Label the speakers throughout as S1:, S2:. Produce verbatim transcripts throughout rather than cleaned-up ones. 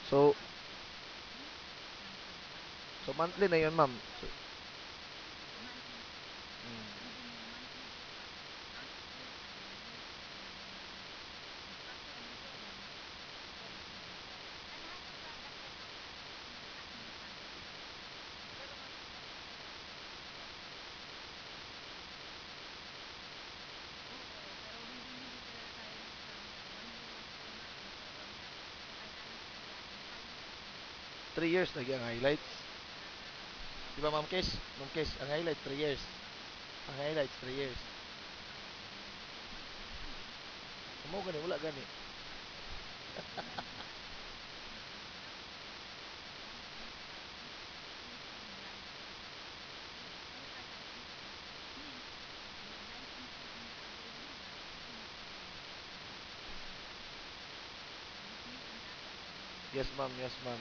S1: So, so monthly na yun, ma'am. So, mm, three years na ang highlights. Di ba, Ma'am Kes? Ma'am Kes, ang highlights, three years. Ang highlights, three years. Mo gani, wala gani. Yes, ma'am. Yes, ma'am.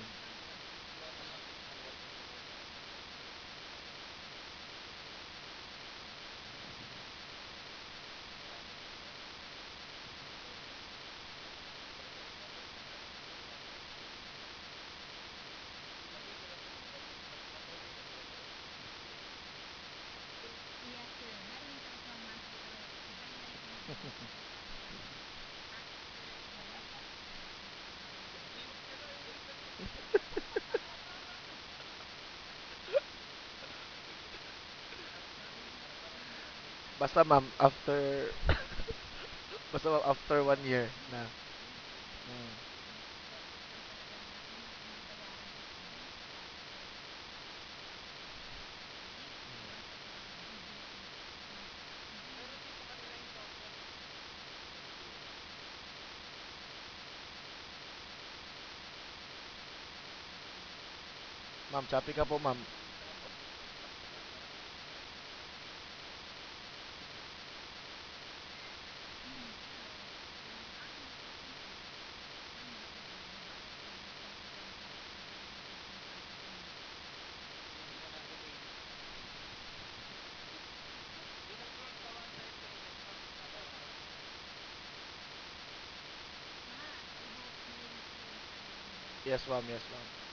S1: Basta, ma'am, after basta ma'am, after one year na. Mm. Ma'am, choppy ka po, ma'am. Yes, ma'am. Yes, ma'am.